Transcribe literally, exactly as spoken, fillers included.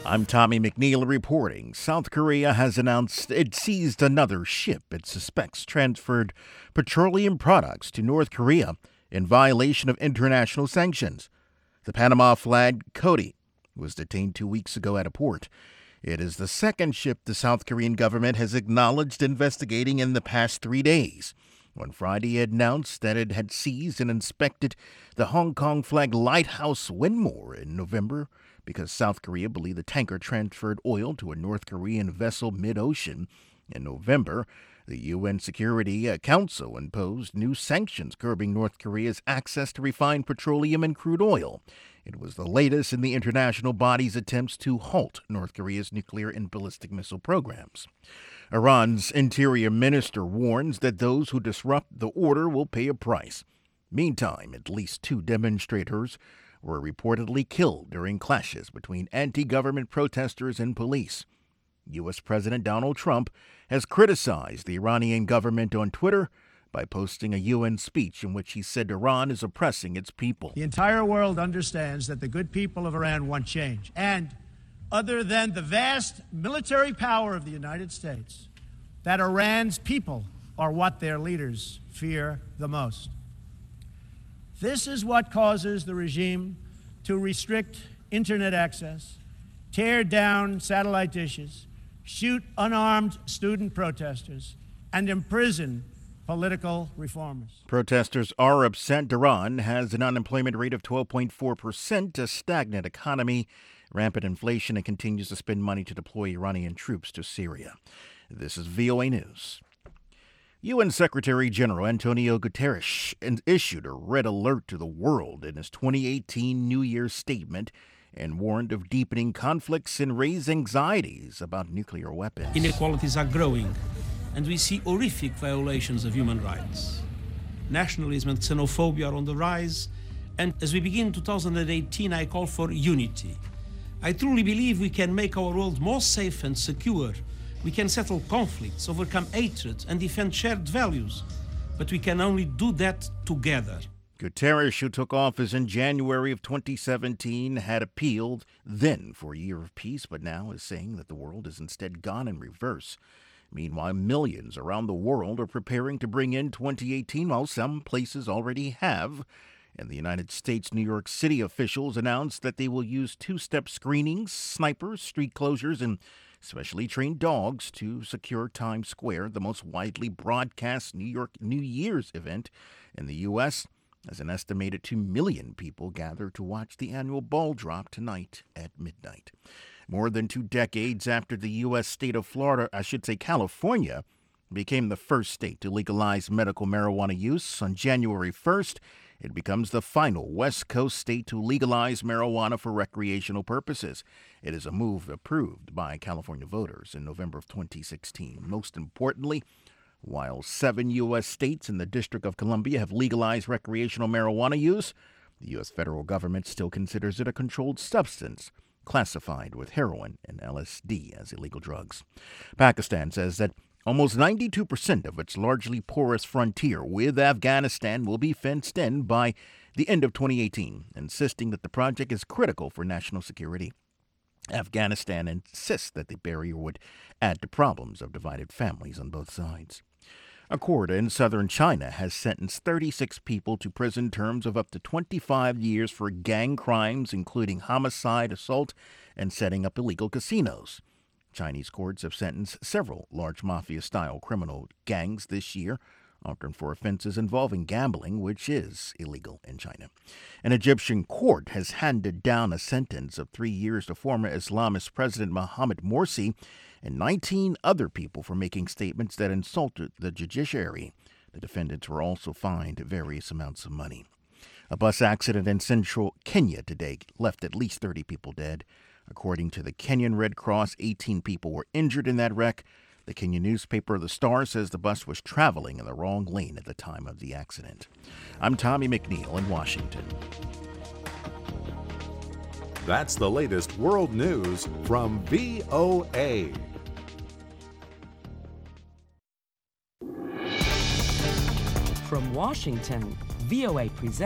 I'm Tommy McNeil reporting. South Korea has announced it seized another ship it suspects transferred petroleum products to North Korea in violation of international sanctions. The Panama-flagged Cody was detained two weeks ago at a port. It is the second ship the South Korean government has acknowledged investigating in the past three days. On Friday, it announced that it had seized and inspected the Hong Kong-flagged Lighthouse Winmore in November because South Korea believed the tanker transferred oil to a North Korean vessel mid-ocean. In November, the U N Security Council imposed new sanctions curbing North Korea's access to refined petroleum and crude oil. It was the latest in the international body's attempts to halt North Korea's nuclear and ballistic missile programs. Iran's interior minister warns that those who disrupt the order will pay a price. Meantime, at least two demonstrators were reportedly killed during clashes between anti-government protesters and police. U S. President Donald Trump has criticized the Iranian government on Twitter by posting a U N speech in which he said Iran is oppressing its people. The entire world understands that the good people of Iran want change. And other than the vast military power of the United States, that Iran's people are what their leaders fear the most. This is what causes the regime to restrict internet access, tear down satellite dishes, shoot unarmed student protesters, and imprison political reformers. Protesters are upset. Iran has an unemployment rate of twelve point four percent, a stagnant economy, rampant inflation, and continues to spend money to deploy Iranian troops to Syria. This is V O A News. U N Secretary General Antonio Guterres issued a red alert to the world in his twenty eighteen New Year's statement and warned of deepening conflicts and raised anxieties about nuclear weapons. Inequalities are growing, and we see horrific violations of human rights. Nationalism and xenophobia are on the rise, and as we begin two thousand eighteen, I call for unity. I truly believe we can make our world more safe and secure. We can settle conflicts, overcome hatred, and defend shared values. But we can only do that together. Guterres, who took office in January of twenty seventeen, had appealed then for a year of peace, but now is saying that the world is instead gone in reverse. Meanwhile, millions around the world are preparing to bring in twenty eighteen, while some places already have. In the United States, New York City officials announced that they will use two-step screenings, snipers, street closures, and specially trained dogs to secure Times Square, the most widely broadcast New York New Year's event in the U S, as an estimated two million people gather to watch the annual ball drop tonight at midnight. More than two decades after the U S state of Florida, I should say California, became the first state to legalize medical marijuana use on January first, it becomes the final West Coast state to legalize marijuana for recreational purposes. It is a move approved by California voters in November of twenty sixteen. Most importantly, while seven U S states and the District of Columbia have legalized recreational marijuana use, the U S federal government still considers it a controlled substance, classified with heroin and L S D as illegal drugs. Pakistan says that almost ninety-two percent of its largely porous frontier with Afghanistan will be fenced in by the end of twenty eighteen, insisting that the project is critical for national security. Afghanistan insists that the barrier would add to problems of divided families on both sides. A court in southern China has sentenced thirty-six people to prison terms of up to twenty-five years for gang crimes, including homicide, assault, and setting up illegal casinos. Chinese courts have sentenced several large mafia-style criminal gangs this year, often for offenses involving gambling, which is illegal in China. An Egyptian court has handed down a sentence of three years to former Islamist President Mohamed Morsi and nineteen other people for making statements that insulted the judiciary. The defendants were also fined various amounts of money. A bus accident in central Kenya today left at least thirty people dead. According to the Kenyan Red Cross, eighteen people were injured in that wreck. The Kenyan newspaper The Star says the bus was traveling in the wrong lane at the time of the accident. I'm Tommy McNeil in Washington. That's the latest world news from V O A. From Washington, V O A presents